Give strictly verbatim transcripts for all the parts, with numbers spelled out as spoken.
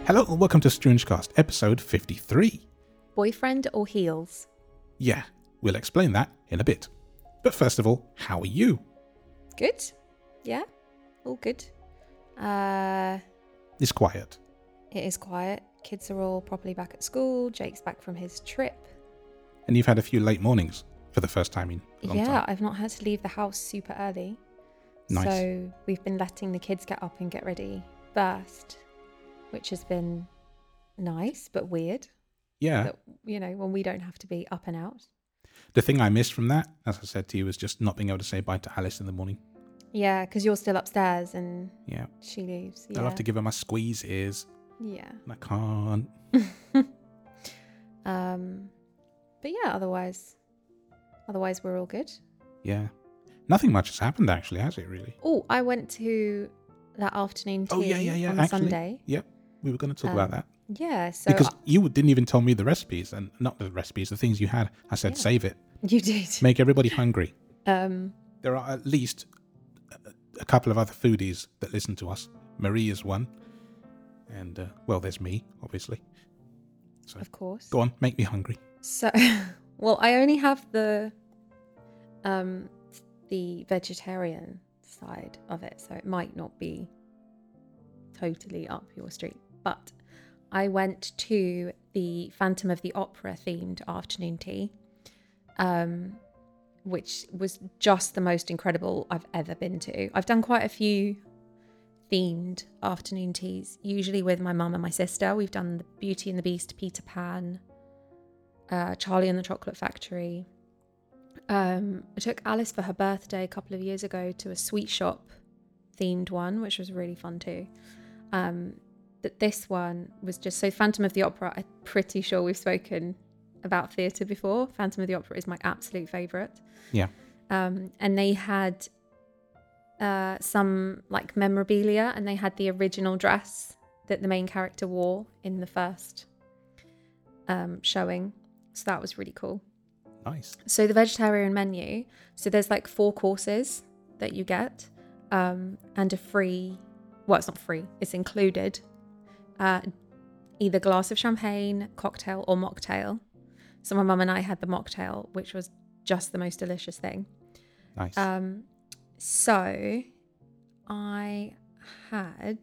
Hello and welcome to Stringecast, episode fifty-three. Boyfriend or heels? Yeah, we'll explain that in a bit. But first of all, how are you? Good. Yeah, all good. Uh, It's quiet. it is quiet. Kids are all properly back at school. Jake's back from his trip. And you've had a few late mornings for the first time in a long Yeah, time. I've not had to leave the house super early. Nice. So we've been letting the kids get up and get ready first, which has been nice but weird. Yeah. That, you know, when we don't have to be up and out. The thing I missed from that, as I said to you, was just not being able to say bye to Alice in the morning. Yeah, because you're still upstairs and Yeah. she leaves. Yeah. I'll have to give her my squeeze ears. Yeah. And I can't. um, but yeah, otherwise, otherwise we're all good. Yeah. Nothing much has happened actually, has it really? Oh, I went to that afternoon tea Oh, yeah, yeah, yeah. on Actually, Sunday. Yep. We were going to talk Um, about that. Yeah, so Because I- you didn't even tell me the recipes, and not the recipes, the things you had. I said, Yeah. save it. you did. Make everybody hungry. Um, There are at least a, a couple of other foodies that listen to us. Marie is one. And, uh, well, there's me, obviously. So of course. go on, make me hungry. So, well, I only have the um the vegetarian side of it, so it might not be totally up your street. But I went to the Phantom of the Opera themed afternoon tea, um, which was just the most incredible I've ever been to. I've done quite a few themed afternoon teas, usually with my mum and my sister. We've done the Beauty and the Beast, Peter Pan, uh, Charlie and the Chocolate Factory. Um, I took Alice for her birthday a couple of years ago to a sweet shop themed one, which was really fun too. Um, but this one was just so Phantom of the Opera. I'm pretty sure we've spoken about theatre before. Phantom of the Opera is my absolute favourite. Yeah. Um, and they had uh, some like memorabilia, and they had the original dress that the main character wore in the first um, showing. So that was really cool. Nice. So the vegetarian menu, so there's like four courses that you get, um, and a free, well, it's not free, it's included, uh, either glass of champagne, cocktail or mocktail. So my mum and I had the mocktail, which was just the most delicious thing. Nice. Um, so I had,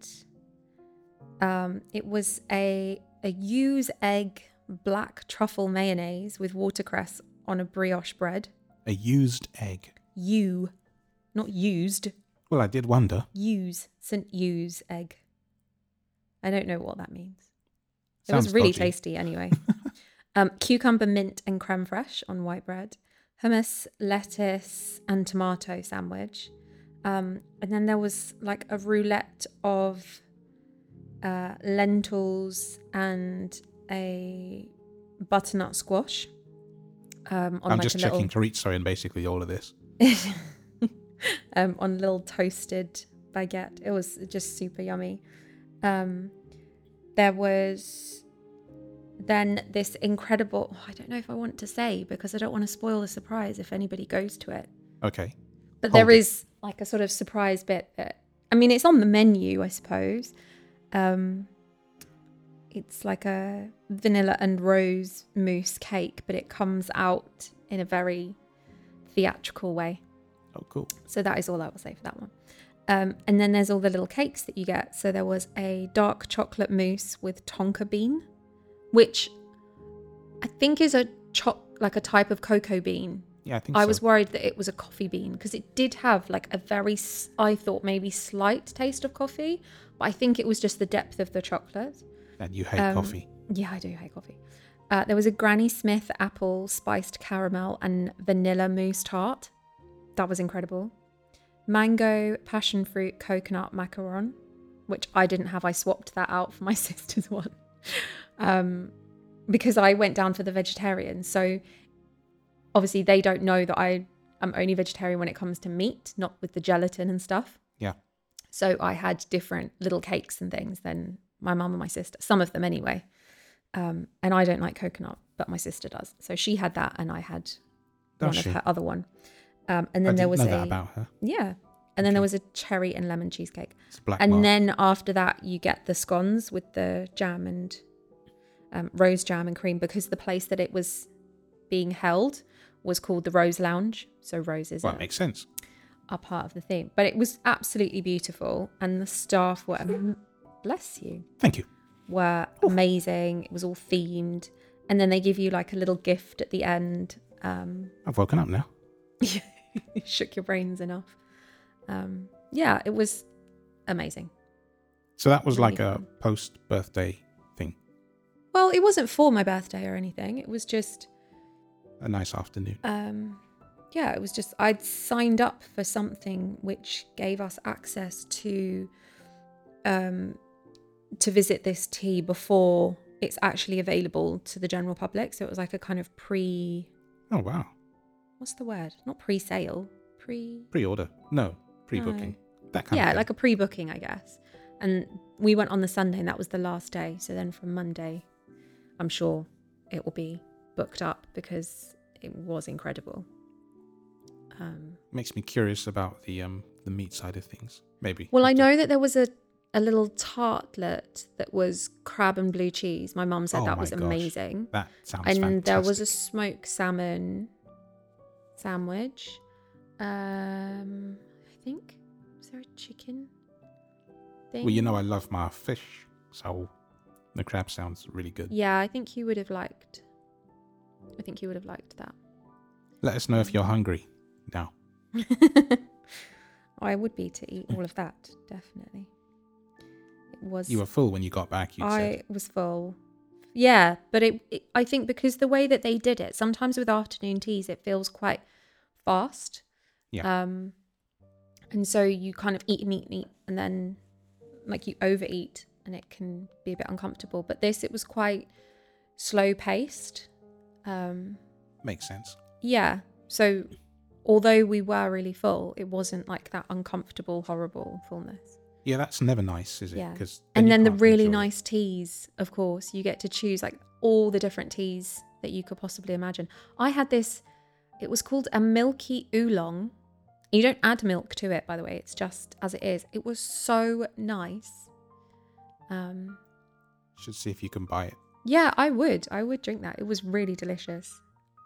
um, it was a, a use egg black truffle mayonnaise with watercress on a brioche bread. A used egg. You, not used. Well, I did wonder. Use, Saint Use egg. I don't know what that means. It Sounds was really dodgy. tasty anyway. um, cucumber, mint and creme fraiche on white bread. Hummus, lettuce and tomato sandwich. Um, and then there was like a roulette of uh, lentils and a butternut squash. Um, on I'm like just a checking little, chorizo and basically all of this. um, on a little toasted baguette. It was just super yummy. Um, there was then this incredible, oh, I don't know if I want to say because I don't want to spoil the surprise if anybody goes to it. Okay. But Hold there it. is like a sort of surprise bit that, I mean, it's on the menu, I suppose. Um, it's like a vanilla and rose mousse cake, but it comes out in a very theatrical way. Oh, cool. So that is all I will say for that one. Um, and then there's all the little cakes that you get. So there was a dark chocolate mousse with tonka bean, which I think is a cho- like a type of cocoa bean. Yeah, I think I so. was worried that it was a coffee bean because it did have like a very, s- I thought maybe slight taste of coffee, but I think it was just the depth of the chocolate. And you hate Um, coffee. Yeah, I do hate coffee. Uh, there was a Granny Smith apple spiced caramel and vanilla mousse tart. That was incredible. Mango, passion fruit, coconut macaron, which I didn't have. I swapped that out for my sister's one um, because I went down for the vegetarian. So obviously they don't know that I am only vegetarian when it comes to meat, not with the gelatin and stuff. Yeah. So I had different little cakes and things than my mum and my sister, some of them anyway. Um, and I don't like coconut, but my sister does. So she had that and I had Does one she? of her other one. Um, and then I there didn't was know a that about her. yeah. And then Okay. there was a cherry and lemon cheesecake. It's black And mark. then after that, you get the scones with the jam and um, rose jam and cream, because the place that it was being held was called the Rose Lounge. So roses Well, are, it makes sense. are part of the theme. But it was absolutely beautiful. And the staff were, am- bless you, Thank you. were amazing. It was all themed. And then they give you like a little gift at the end. Um, I've woken up now. shook your brains enough. Um, yeah, it was amazing. So that was Really like a fun. post-birthday thing. Well, it wasn't for my birthday or anything. It was just, A nice afternoon. um, yeah, it was just, I'd signed up for something which gave us access to, um, to visit this tea before it's actually available to the general public. So it was like a kind of pre, Oh, wow. what's the word? Not pre-sale, pre, Pre-order. No, pre-booking. That kind yeah, of thing. like a pre-booking, I guess. And we went on the Sunday, and that was the last day. So then from Monday, I'm sure it will be booked up, because it was incredible. Um, Makes me curious about the um the meat side of things. Maybe. well, I Have to- know that there was a, a little tartlet that was crab and blue cheese. My mum said Oh that my was gosh. amazing. That sounds And fantastic. there was a smoked salmon sandwich. Um, I think, was there a chicken thing? Well, you know I love my fish, so the crab sounds really good. Yeah, I think you would have liked. I think you would have liked that. Let us know if you're hungry now. I would be to eat all of that, definitely. It was. You were full when you got back, you I said. was full. Yeah, but it, it. I think because the way that they did it, sometimes with afternoon teas, it feels quite fast. Yeah. Um, and so you kind of eat and eat and eat, and then like you overeat, and it can be a bit uncomfortable. But this, it was quite slow paced. Um, Makes sense. yeah. So although we were really full, it wasn't like that uncomfortable, horrible fullness. Yeah, that's never nice, is it? Yeah. 'Cause And you then the can't really enjoy it. nice teas, of course, you get to choose like all the different teas that you could possibly imagine. I had this, it was called a milky oolong. You don't add milk to it, by the way, it's just as it is. It was so nice. Um, Should see if you can buy it. yeah, I would. I would drink that. It was really delicious.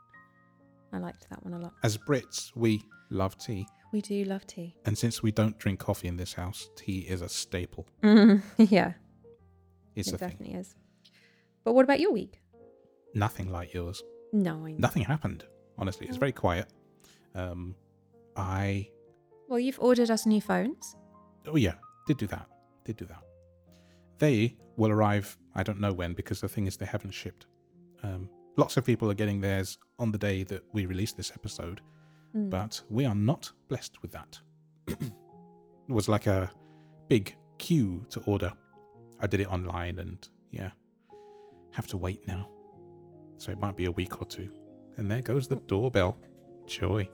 I liked that one a lot. As Brits, we love tea. We do love tea. And since we don't drink coffee in this house, tea is a staple. Mm, yeah, It's it a thing. definitely is. But what about your week? Nothing like yours. No, I know. Nothing happened, honestly. It's very quiet. Um, I... Well, you've ordered us new phones. Oh, yeah. Did do that. Did do that. They will arrive, I don't know when, because the thing is they haven't shipped. Um, lots of people are getting theirs on the day that we release this episode, Mm. but we are not blessed with that. It was like a big queue to order. I did it online and, yeah, have to wait now. So it might be a week or two. And there goes the doorbell. Joy.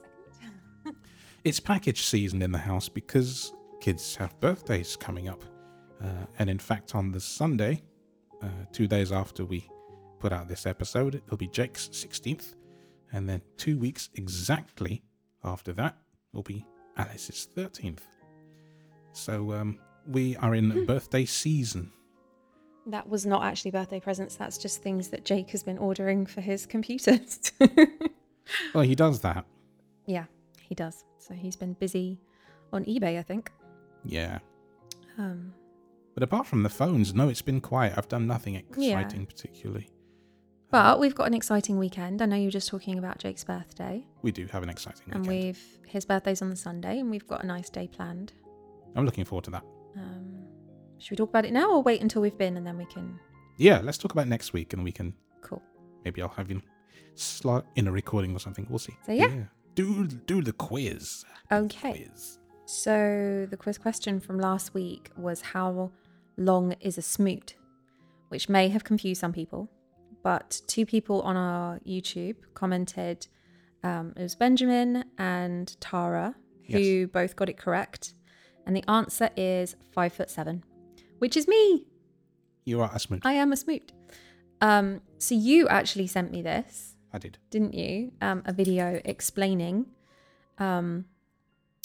It's package season in the house because kids have birthdays coming up. Uh, and in fact, on the Sunday, uh, two days after we put out this episode, it'll be Jake's sixteenth. And then two weeks exactly after that will be Alice's thirteenth. So um, we are in birthday season. That was not actually birthday presents. That's just things that Jake has been ordering for his computers. Well, he does that. Yeah, he does. So he's been busy on eBay, I think. Yeah. Um, But apart from the phones, no, it's been quiet. I've done nothing Yeah. exciting particularly. but we've got an exciting weekend. I know you were just talking about Jake's birthday. We do have an exciting And weekend. we've his birthday's on the Sunday, and we've got a nice day planned. I'm looking forward to that. Um, should we talk about it now, or wait until we've been and then we can? Yeah, let's talk about next week and we can, Cool. maybe I'll have you slot in a recording or something. We'll see. So, yeah. Do, do the quiz. Okay. Quiz. So the quiz question from last week was, how long is a smoot? Which may have confused some people, but two people on our YouTube commented. Um, it was Benjamin and Tara who Yes. both got it correct, and the answer is five foot seven, which is me. You are a smoot. I am a smoot. Um, so you actually sent me this, I did. didn't you? Um, a video explaining um,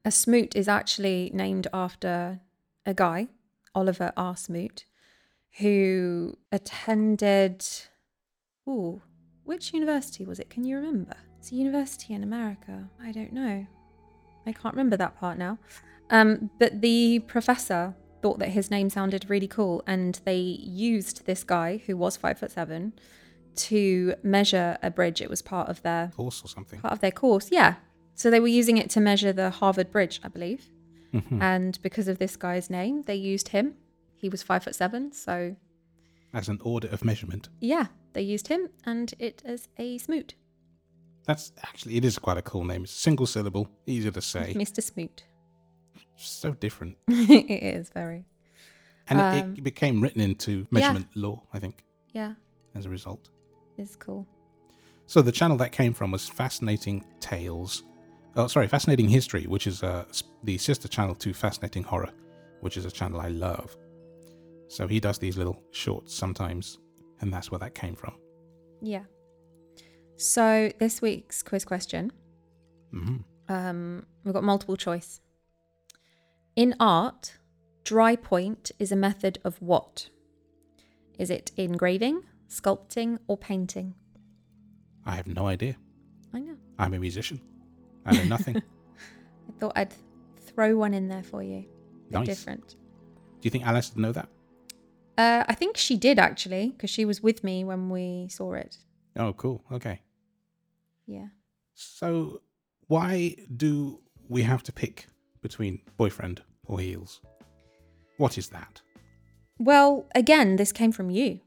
a Smoot is actually named after a guy, Oliver R. Smoot, who attended, ooh, which university was it? Can you remember? It's a university in America. I don't know. I can't remember that part now. Um, but the professor thought that his name sounded really cool, and they used this guy who was five foot seven to measure a bridge. It was part of their Course or something. part of their course. Yeah. So they were using it to measure the Harvard Bridge, I believe. Mm-hmm. And because of this guy's name, they used him. He was five foot seven, so As an order of measurement. yeah, they used him, and it is a Smoot. That's actually, it is quite a cool name. It's single syllable, easy to say. Mister Smoot. So different. It is very. And it, Um, it became written into measurement law, I think, Yeah, as a result. it's cool. So the channel that came from was Fascinating Tales. Oh, sorry, Fascinating History, which is uh, s- the sister channel to Fascinating Horror, which is a channel I love. So he does these little shorts sometimes, and that's where that came from. Yeah. So this week's quiz question, hmm um, we've got multiple choice. In art, dry point is a method of what? Is it engraving, sculpting, or painting? I have no idea. I know. I'm a musician. I know nothing. Do I thought I'd throw one in there for you. A bit Nice. different. you think Alice would know that? Uh, I think she did actually, because she was with me when we saw it. Oh, cool. Okay. Yeah. So why do we have to pick between boyfriend or heels? What is that? Well, again, this came from you.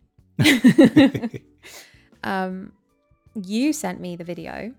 um, you sent me the video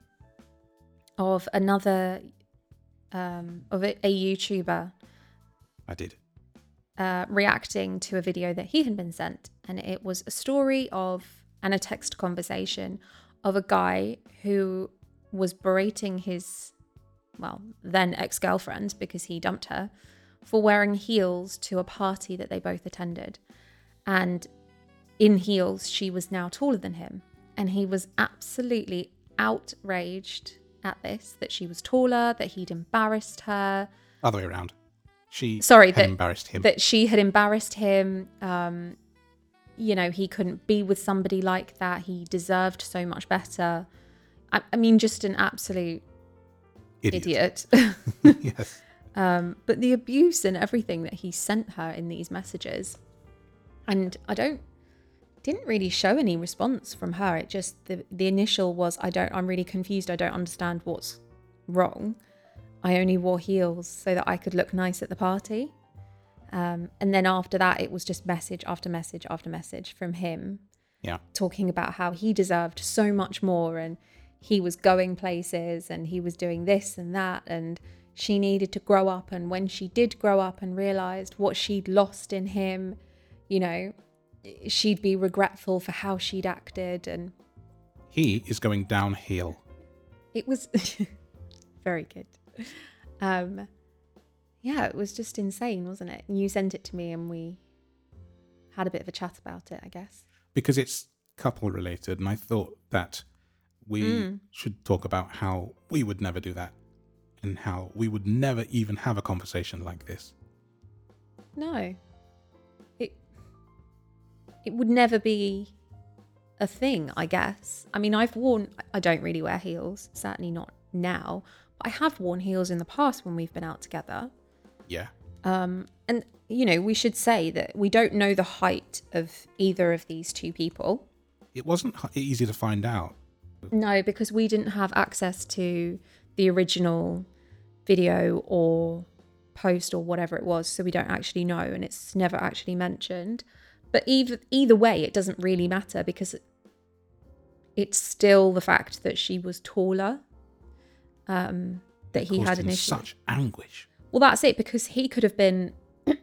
of another um, of a, a YouTuber I did. uh, reacting to a video that he had been sent, and it was a story of and a text conversation of a guy who was berating his, well, then ex-girlfriend, because he dumped her, for wearing heels to a party that they both attended. And in heels, she was now taller than him. And he was absolutely outraged at this, that she was taller, that he'd embarrassed her. Other way around. She Sorry, had that, embarrassed him. that she had embarrassed him. Um, you know, he couldn't be with somebody like that. He deserved so much better. I, I mean, just an absolute Idiot. idiot. Yes. Um, but the abuse and everything that he sent her in these messages, and I don't, didn't really show any response from her. It just, the, the initial was, I don't, I'm really confused. I don't understand what's wrong. I only wore heels so that I could look nice at the party. Um, and then after that, it was just message after message after message from him. Yeah. Talking about how he deserved so much more, and he was going places and he was doing this and that, and she needed to grow up. And when she did grow up and realized what she'd lost in him, you know, she'd be regretful for how she'd acted. And He is going downhill. it was very good. Um, yeah, it was just insane, wasn't it? And you sent it to me and we had a bit of a chat about it, I guess. Because it's couple related, and I thought that we Mm. should talk about how we would never do that, and how we would never even have a conversation like this. No. It it would never be a thing, I guess. I mean, I've worn, I don't really wear heels, certainly not now, but I have worn heels in the past when we've been out together. Yeah. Um, and, you know, we should say that we don't know the height of either of these two people. It wasn't h- easy to find out. No, because we didn't have access to the original video or post or whatever it was, so we don't actually know, and it's never actually mentioned. But either either way, it doesn't really matter, because it's still the fact that she was taller, um, that It he caused had him initially. such anguish. Well, that's it, because he could have been,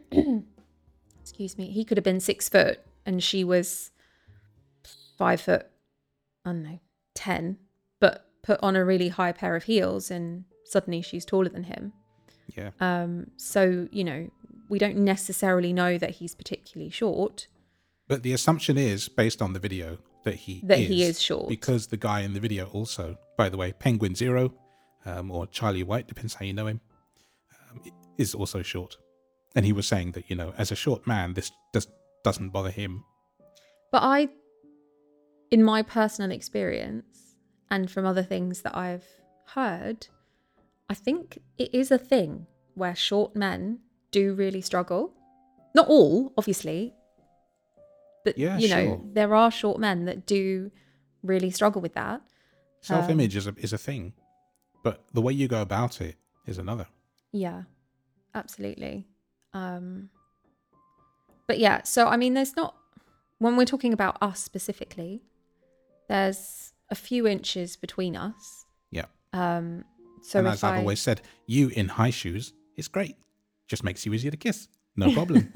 excuse me, he could have been six foot and she was five foot, I don't know, ten, but put on a really high pair of heels and suddenly she's taller than him. Yeah. Um, so, you know, we don't necessarily know that he's particularly short. But the assumption is, based on the video, that he That is. he is short. Because the guy in the video also, by the way, Penguin Zero, um, or Charlie White, depends how you know him, um, is also short. And he was saying that, you know, as a short man, this just doesn't bother him. But I, in my personal experience and from other things that I've heard, I think it is a thing where short men do really struggle. Not all, obviously, but, Yeah, you know, sure. there are short men that do really struggle with that. Self-image um, is a is a thing, but the way you go about it is another. Yeah, absolutely. Um, but yeah, so I mean, there's not, when we're talking about us specifically, there's a few inches between us. Yeah. Um, so and if as I've I... always said, you in high shoes is great. Just makes you easier to kiss. No problem.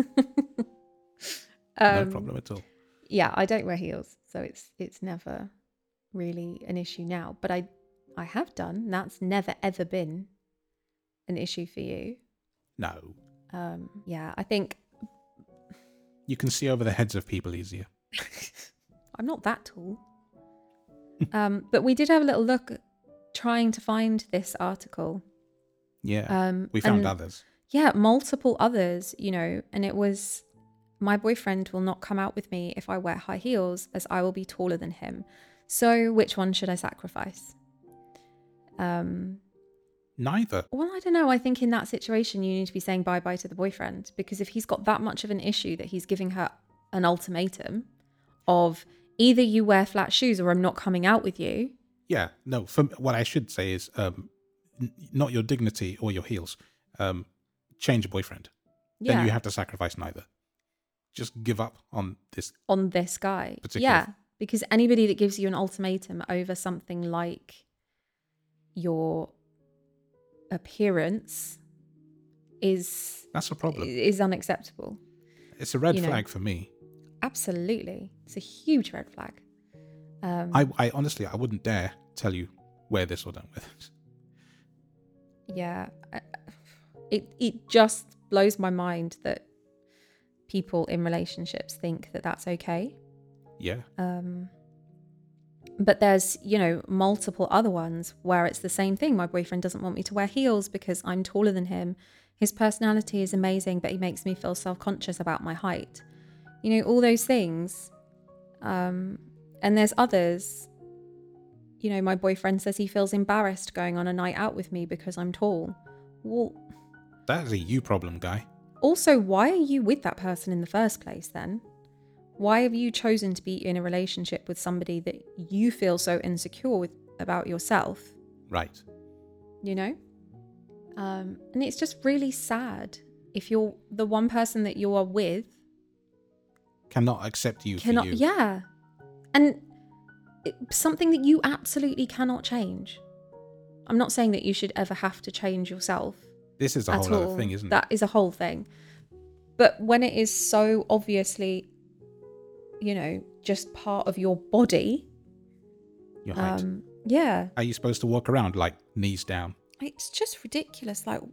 um, no problem at all. Yeah, I don't wear heels, so it's it's never really an issue now. But I I have done. That's never ever been an issue for you. No. Um, yeah, I think you can see over the heads of people easier. I'm not that tall. um, but we did have a little look trying to find this article. Yeah, um, we found and, others. Yeah, multiple others, you know, and it was, my boyfriend will not come out with me if I wear high heels, as I will be taller than him. So which one should I sacrifice? Um, Neither. Well, I don't know. I think in that situation, you need to be saying bye-bye to the boyfriend, because if he's got that much of an issue that he's giving her an ultimatum of either you wear flat shoes or I'm not coming out with you. Yeah, no, for, what I should say is um, n- not your dignity or your heels. Um, change a boyfriend. Yeah. Then you have to sacrifice neither. Just give up on this. On this guy. Particular. Yeah, because anybody that gives you an ultimatum over something like your appearance is that's a problem. Is unacceptable. It's a red you flag know. for me. Absolutely, it's a huge red flag. Um, I, I honestly, I wouldn't dare tell you wear this or don't wear this. Yeah, it it just blows my mind that people in relationships think that that's okay. Yeah. Um. But there's, you know, multiple other ones where it's the same thing. My boyfriend doesn't want me to wear heels because I'm taller than him. His personality is amazing, but he makes me feel self-conscious about my height. You know, all those things. Um, and there's others. You know, my boyfriend says he feels embarrassed going on a night out with me because I'm tall. Well, that is a you problem, guy. Also, why are you with that person in the first place then? Why have you chosen to be in a relationship with somebody that you feel so insecure with about yourself? Right. You know? Um, and it's just really sad if you're the one person that you are with cannot accept you cannot, for you. Yeah. And it, something that you absolutely cannot change. I'm not saying that you should ever have to change yourself. This is a whole other thing, isn't it? That is a whole thing. But when it is so obviously, you know, just part of your body. Your height. Um, yeah. Are you supposed to walk around like knees down? It's just ridiculous. Like,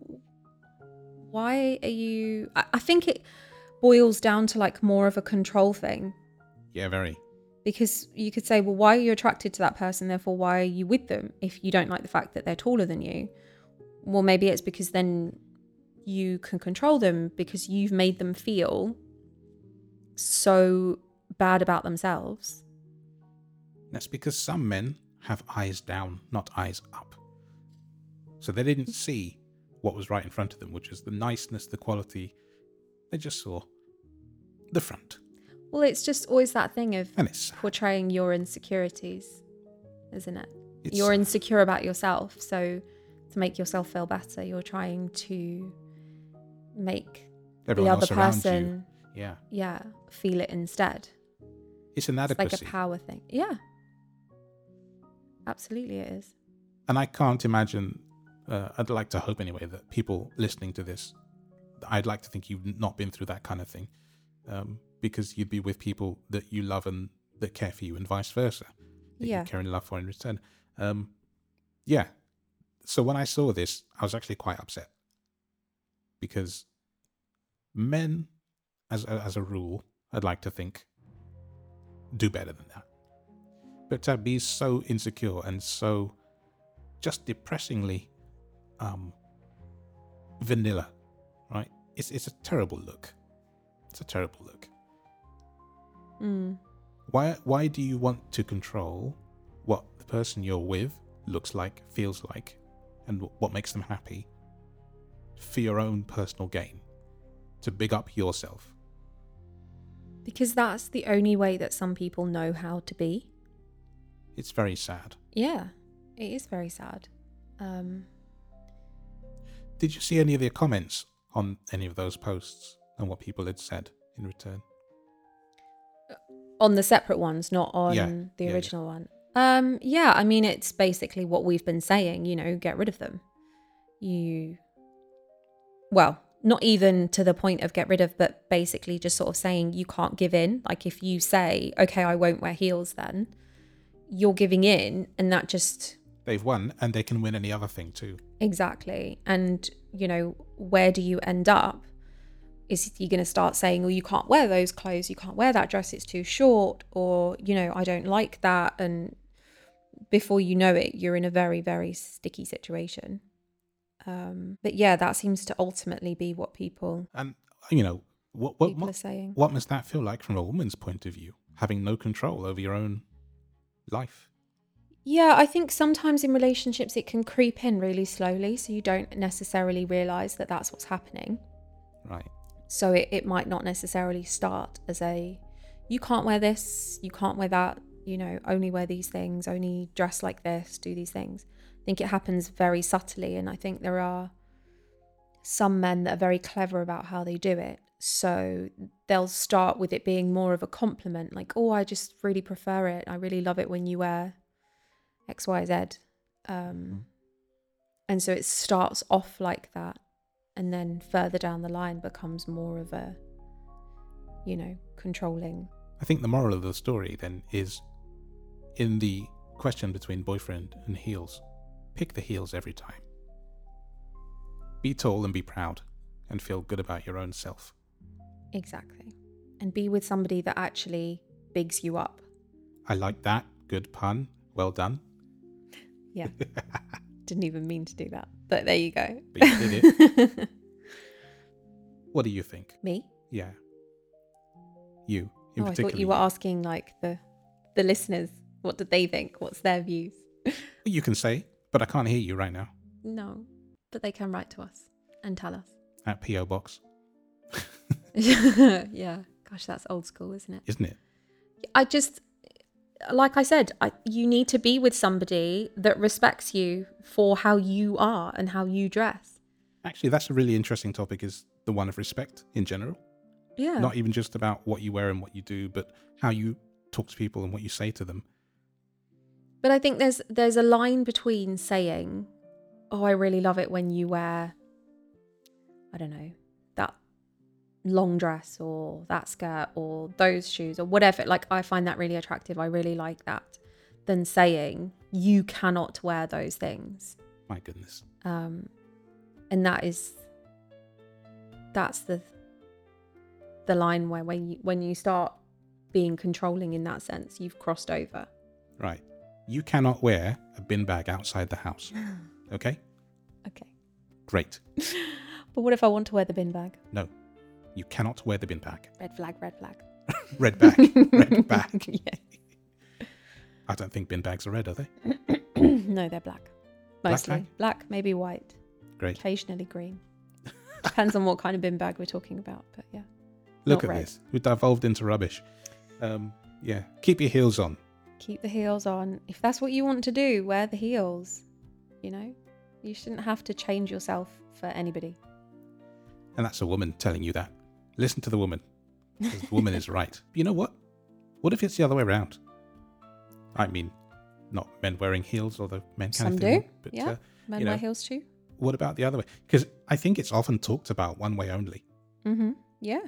why are you... I, I think it boils down to like more of a control thing. Yeah, very. Because you could say, well, why are you attracted to that person? Therefore, why are you with them if you don't like the fact that they're taller than you? Well, maybe it's because then you can control them because you've made them feel so bad about themselves. That's because some men have eyes down, not eyes up. So they didn't see what was right in front of them, which is the niceness, the quality. They just saw the front. Well, it's just always that thing of and it's portraying your insecurities, isn't it? It's you're sad. insecure about yourself, so to make yourself feel better, you're trying to make Everyone the other else around person you. Yeah. yeah, feel it instead. It's inadequacy. It's like a power thing. Yeah. Absolutely it is. And I can't imagine, uh, I'd like to hope anyway, that people listening to this, I'd like to think you've not been through that kind of thing. Um, because you'd be with people that you love and that care for you and vice versa. That Yeah. you care and love for in return. Um, yeah. So when I saw this, I was actually quite upset. Because men, as a, as a rule, I'd like to think, do better than that. But to be so insecure and so just depressingly um, vanilla, right? It's it's a terrible look. It's a terrible look. Mm. Why why do you want to control what the person you're with looks like, feels like, and what makes them happy for your own personal gain? To big up yourself. Because that's the only way that some people know how to be. It's very sad. Yeah, it is very sad. Um, Did you see any of the comments on any of those posts and what people had said in return? on the separate ones, not on Yeah, the yeah, original one. Um, yeah, I mean, it's basically what we've been saying, you know, get rid of them. You, well, not even to the point of get rid of, but basically just sort of saying you can't give in. Like if you say, okay, I won't wear heels then, you're giving in, and that just... They've won, and they can win any other thing too. Exactly. And, you know, where do you end up? Is you're going to start saying, well, you can't wear those clothes, you can't wear that dress, it's too short, or, you know, I don't like that. And before you know it, you're in a very, very sticky situation. Um, but yeah, that seems to ultimately be what people, And, you know, what what, people are what, saying. what must that feel like from a woman's point of view? Having no control over your own life. Yeah, I think sometimes in relationships it can creep in really slowly, so you don't necessarily realise that that's what's happening. Right. So it, it might not necessarily start as a, you can't wear this, you can't wear that, you know, only wear these things, only dress like this, do these things. I think it happens very subtly, and I think there are some men that are very clever about how they do it. So they'll start with it being more of a compliment, like, oh, I just really prefer it. I really love it when you wear X, Y, Z. Um, and so it starts off like that. And then further down the line becomes more of a, you know, controlling. I think the moral of the story then is, in the question between boyfriend and heels, pick the heels every time. Be tall and be proud and feel good about your own self. Exactly. And be with somebody that actually bigs you up. I like that. Good pun. Well done. Yeah. Didn't even mean to do that. But there you go. But you did it. What do you think? Me? Yeah. You, in oh, I particular. thought you were asking like the the listeners. What did they think? What's their views? You can say, but I can't hear you right now. No, but they can write to us and tell us. At P O Box. Yeah. Gosh, that's old school, isn't it? Isn't it? I just, like I said, I, you need to be with somebody that respects you for how you are and how you dress. Actually, that's a really interesting topic, is the one of respect in general. Yeah. Not even just about what you wear and what you do, but how you talk to people and what you say to them. But I think there's there's a line between saying, oh, I really love it when you wear, I don't know, that long dress or that skirt or those shoes or whatever. Like, I find that really attractive. I really like that. Than saying, you cannot wear those things. My goodness. Um, and that is, that's the the line where when you, when you start being controlling in that sense, you've crossed over. Right. You cannot wear a bin bag outside the house. Okay? Okay. Great. But what if I want to wear the bin bag? No. You cannot wear the bin bag. Red flag, red flag. Red bag. Red bag. Yeah. I don't think bin bags are red, are they? No, they're black. Mostly. bag? Black, maybe white. Great. Occasionally green. Depends on what kind of bin bag we're talking about, but yeah. Look Not at red. this. We've devolved into rubbish. Um, yeah. Keep your heels on. Keep the heels on. If that's what you want to do, wear the heels. You know? You shouldn't have to change yourself for anybody. And that's a woman telling you that. Listen to the woman. 'Cause the woman is right. You know what? What if it's the other way around? I mean, not men wearing heels, although men kind Some of do. But, Yeah. uh, Men you wear know, heels too. what about the other way? Because I think it's often talked about one way only. Mm-hmm. Yeah.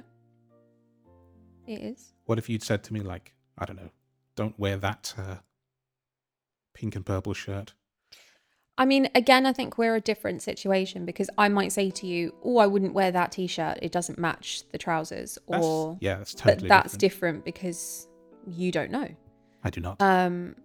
It is. What if you'd said to me, like, I don't know, don't wear that uh, pink and purple shirt? I mean, again, I think we're a different situation because I might say to you, oh, I wouldn't wear that t-shirt. It doesn't match the trousers. That's, Or yeah, that's totally But that's different. different because you don't know. I do not. Um,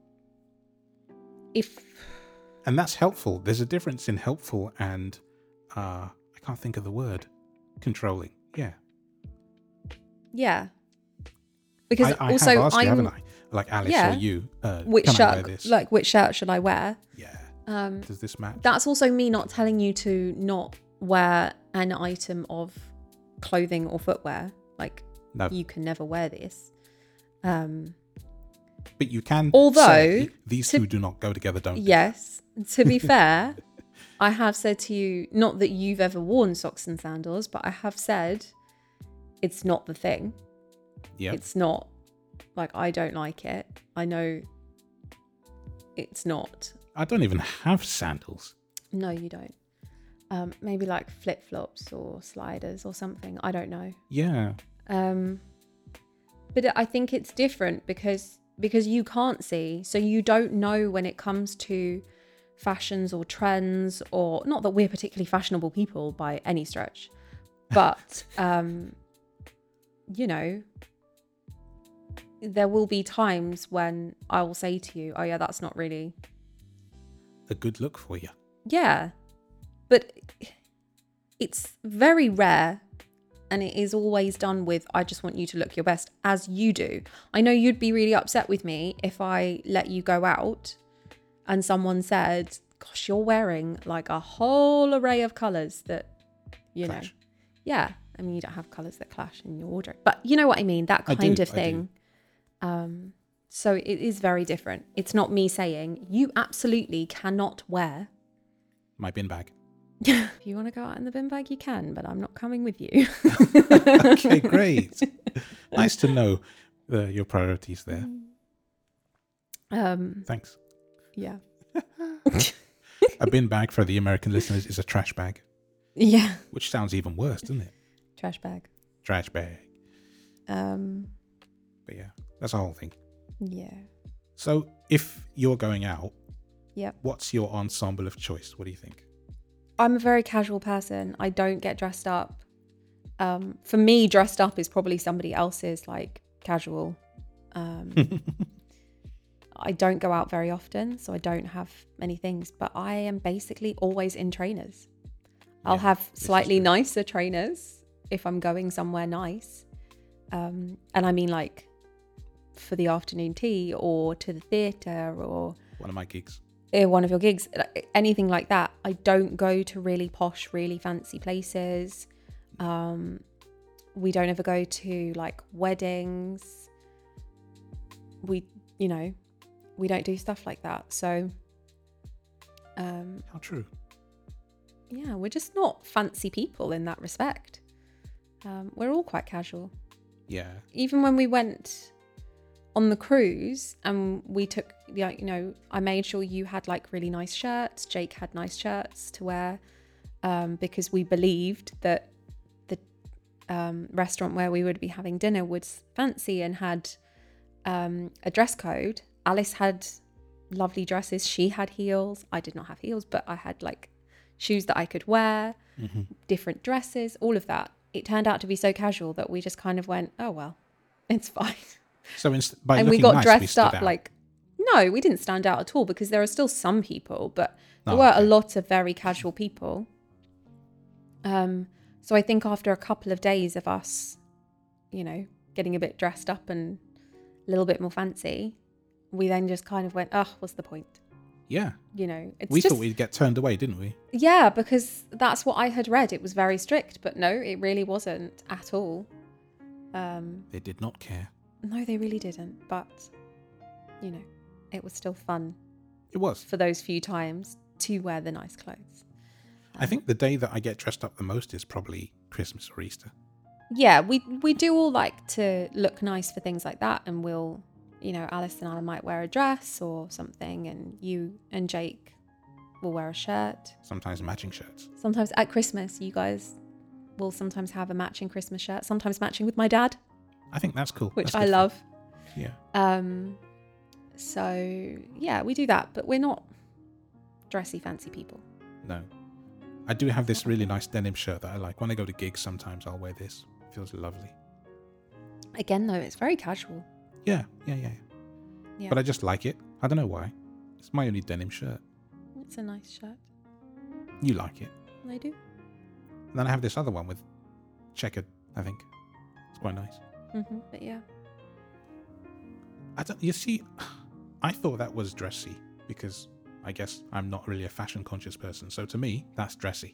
if And that's helpful. There's a difference in helpful and, uh, I I can't think of the word. Controlling. Yeah. Yeah. Because I, I also have asked I'm you, haven't I? Like Alice yeah. or you. Uh, which can I wear shirt this? like which shirt should I wear? Yeah. Um Does this match? that's also me not telling you to not wear an item of clothing or footwear. Like No. you can never wear this. Um But you can Although, say these to- two do not go together, don't they? yes, to be fair, I have said to you, not that you've ever worn socks and sandals, but I have said it's not the thing. Yeah. It's not, like, I don't like it. I know it's not. I don't even have sandals. No, you don't. Um, maybe like flip-flops or sliders or something. I don't know. Yeah. Um, but I think it's different because because you can't see, so you don't know when it comes to fashions or trends, or not that we're particularly fashionable people by any stretch, but um, you know, there will be times when I will say to you, "Oh yeah, that's not really A good look for you. yeah," but it's very rare. And it is always done with, I just want you to look your best, as you do. I know you'd be really upset with me if I let you go out and someone said, gosh, you're wearing like a whole array of colours that, you Clash. know. Yeah. I mean, you don't have colours that clash in your wardrobe. But you know what I mean? That I kind do, of I thing. Um, so it is very different. It's not me saying, you absolutely cannot wear. My bin bag. If you want to go out in the bin bag, you can, but I'm not coming with you. Okay, great. Nice to know uh, your priorities there. Um, Thanks. yeah. A bin bag for the American listeners is a trash bag, Yeah. which sounds even worse, doesn't it? Trash bag. Trash bag. Um, But yeah, that's the whole thing. yeah. So if you're going out, Yep. what's your ensemble of choice? What do you think? I'm a very casual person. I don't get dressed up. Um, for me, dressed up is probably somebody else's like casual. Um, I don't go out very often, so I don't have many things, but I am basically always in trainers. I'll Yeah, have this is slightly true. nicer trainers if I'm going somewhere nice. Um, and I mean like for the afternoon tea or to the theatre or One of my gigs. uh, one of your gigs, anything like that. I don't go to really posh, really fancy places. Um, we don't ever go to like weddings. We, you know, we don't do stuff like that. So, um, How true. yeah, we're just not fancy people in that respect. Um, we're all quite casual. Yeah. Even when we went on the cruise and we took, yeah, you know, I made sure you had like really nice shirts. Jake had nice shirts to wear, um, because we believed that the um, restaurant where we would be having dinner was fancy and had um, a dress code. Alice had lovely dresses. She had heels. I did not have heels, but I had like shoes that I could wear, Mm-hmm. different dresses, all of that. It turned out to be so casual that we just kind of went, oh, well, it's fine. So inst- by and looking we got nice, dressed we stood up out. like, no, we didn't stand out at all because there are still some people, but there Oh, were okay. a lot of very casual people. Um, so I think after a couple of days of us, you know, getting a bit dressed up and a little bit more fancy, we then just kind of went, oh, what's the point? Yeah. You know, it's We just, thought we'd get turned away, didn't we? yeah, because that's what I had read. It was very strict, but no, it really wasn't at all. Um, They did not care. no, they really didn't. But, you know, it was still fun It was. for those few times to wear the nice clothes. I think the day that I get dressed up the most is probably Christmas or Easter. Yeah, we we do all like to look nice for things like that, and we'll, you know, Alice and I might wear a dress or something, and you and Jake will wear a shirt. Sometimes matching shirts. Sometimes at Christmas, you guys will sometimes have a matching Christmas shirt, sometimes matching with my dad, I think that's cool. which That's I good fun. love. Yeah. Um, so yeah, we do that, but we're not dressy, fancy people. No. I do have this really nice denim shirt that I like. When I go to gigs, sometimes I'll wear this. It feels lovely. Again, though, it's very casual. Yeah, yeah, yeah. Yeah, But I just like it. I don't know why. It's my only denim shirt. it's a nice shirt. You like it. I do. And then I have this other one with checkered, I think. It's quite nice. Mm-hmm. But yeah. I don't, you see, I thought that was dressy because I guess I'm not really a fashion conscious person. So to me, that's dressy.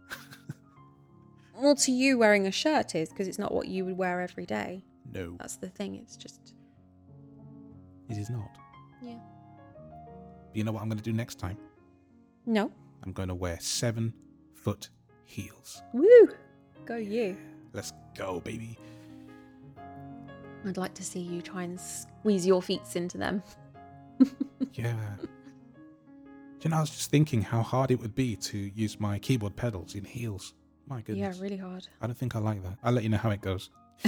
Well, to you, wearing a shirt is, because it's not what you would wear every day. No, That's the thing. It's just... it is not. Yeah. But you know what I'm going to do next time? No. I'm going to wear seven foot heels. Woo! Go you. Let's go, baby. I'd like to see you try and squeeze your feet into them. Yeah. You know, I was just thinking how hard it would be to use my keyboard pedals in heels. My goodness. Yeah, really hard. I don't think I like that. I'll let you know how it goes.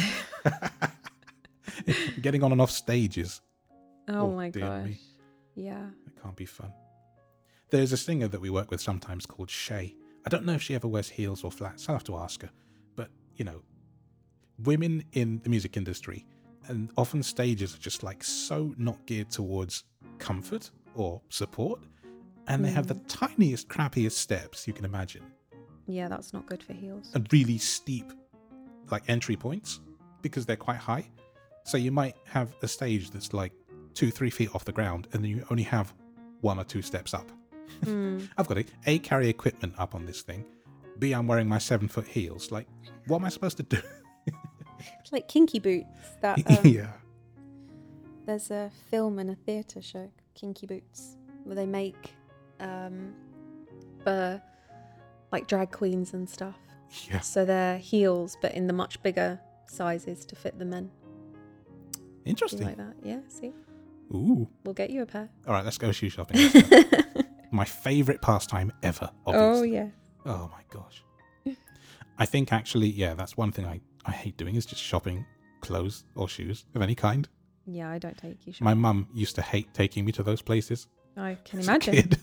Getting on and off stages. Oh, Oh, my dear gosh. me. Yeah. It can't be fun. There's a singer that we work with sometimes called Shay. I don't know if she ever wears heels or flats. I'll have to ask her. But, you know, women in the music industry, and often stages are just like so not geared towards comfort or support. And they have the tiniest, crappiest steps you can imagine. Yeah, that's not good for heels. And really steep, like, entry points because they're quite high. So you might have a stage that's like two, three feet off the ground, and then you only have one or two steps up. Mm. I've got to A, carry equipment up on this thing. B, I'm wearing my seven foot heels. Like, what am I supposed to do? It's like Kinky Boots. That um, Yeah. There's a film and a theatre show, Kinky Boots, where they make um, uh, like drag queens and stuff. Yeah. So they're heels, but in the much bigger sizes to fit the men. Interesting. Like that. Yeah, see? Ooh. We'll get you a pair. All right, let's go shoe shopping. My favourite pastime ever, obviously. Oh, yeah. Oh, my gosh. I think actually, yeah, that's one thing I, I hate doing is just shopping clothes or shoes of any kind. Yeah, I don't take you shopping. My mum used to hate taking me to those places. I can as a imagine. kid.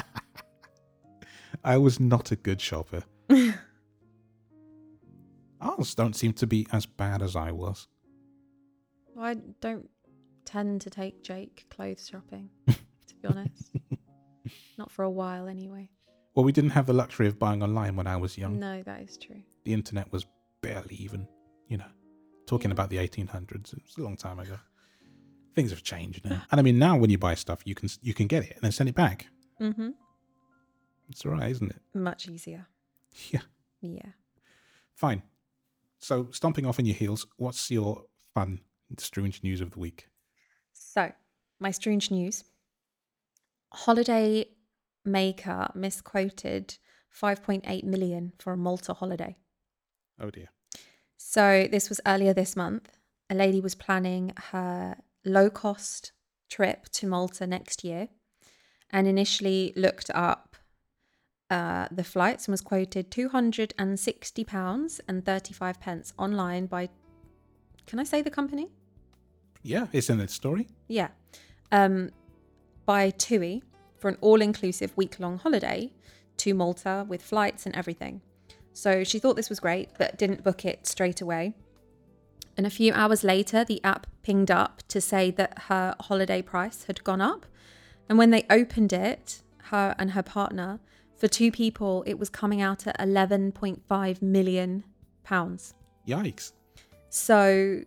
I was not a good shopper. Ours don't seem to be as bad as I was. I don't tend to take Jake clothes shopping, to be honest. Not for a while, anyway. Well, we didn't have the luxury of buying online when I was young. No, that is true. The internet was barely even, you know, talking Yeah. about the eighteen hundreds. It was a long time ago. Things have changed now. And I mean, now when you buy stuff, you can you can get it and then send it back. Mm-hmm. It's all right, isn't it? Much easier. Yeah. Yeah. Fine. So, stomping off in your heels, what's your fun, strange news of the week? So, my strange news. Holiday maker misquoted five point eight million for a Malta holiday. Oh, dear. So, this was earlier this month. A lady was planning her low-cost trip to Malta next year and initially looked up uh, the flights and was quoted two hundred sixty pounds and thirty-five pence online by, can I say the company? Yeah, it's in the story. Yeah. Um, by TUI for an all-inclusive week-long holiday to Malta with flights and everything. So she thought this was great, but didn't book it straight away. And a few hours later, the app pinged up to say that her holiday price had gone up. And when they opened it, her and her partner, for two people, it was coming out at eleven point five million pounds. Yikes. So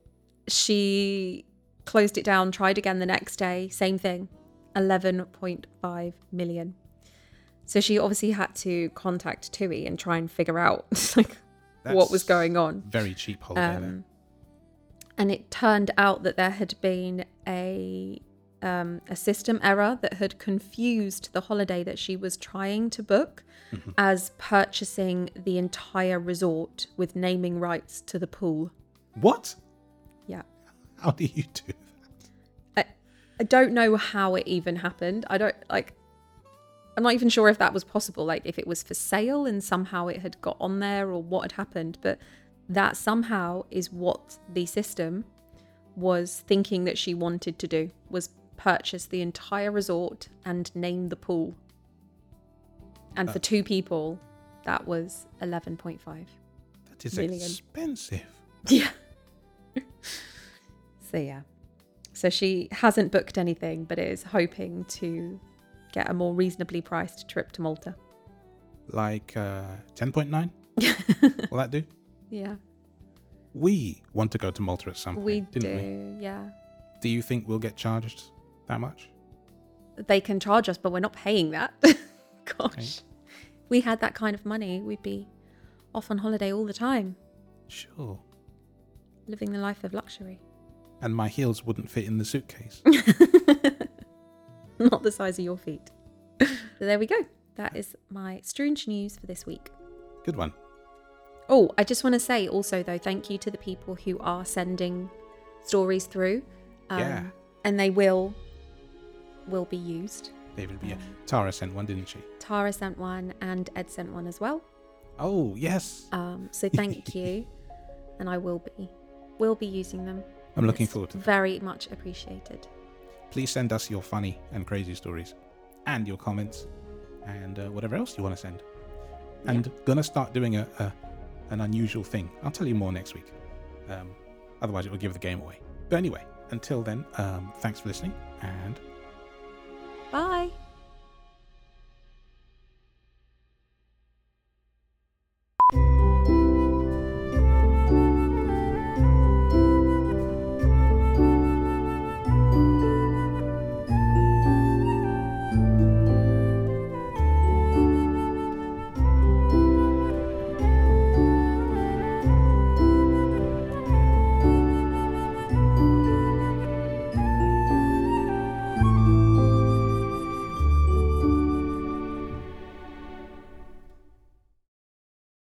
she closed it down, tried again the next day, same thing, eleven point five million. So she obviously had to contact TUI and try and figure out like That's what was going on. Very cheap holiday there. Um, and it turned out that there had been a um, a system error that had confused the holiday that she was trying to book Mm-hmm. as purchasing the entire resort with naming rights to the pool. What? Yeah. How do you do that? I, I don't know how it even happened. I don't like I'm not even sure if that was possible, like if it was for sale and somehow it had got on there or what had happened, but that somehow is what the system was thinking that she wanted to do, was purchase the entire resort and name the pool. And for two people, that was eleven point five. That is million. expensive. Yeah. So yeah. So she hasn't booked anything, but is hoping to get a more reasonably priced trip to Malta. Like uh, ten point nine? Will that do? Yeah. We want to go to Malta at some point, We didn't do, we? yeah. Do you think we'll get charged that much? They can charge us, but we're not paying that. Gosh. Okay. If we had that kind of money, we'd be off on holiday all the time, Sure. living the life of luxury. And my heels wouldn't fit in the suitcase. Not the size of your feet. So there we go. That is my Strange News for this week. Good one. Oh, I just want to say also, though, thank you to the people who are sending stories through. Um, Yeah. And they will will be used. David, yeah. Um, Tara sent one, didn't she? Tara sent one and Ed sent one as well. Oh, yes. Um, so thank you. And I will be will be using them. I'm looking It's forward to that. very much appreciated. Please send us your funny and crazy stories and your comments and uh, whatever else you want to send. And gonna start doing a, a an unusual thing. I'll tell you more next week. Um, otherwise, it will give the game away. But anyway, until then, um, thanks for listening and Bye.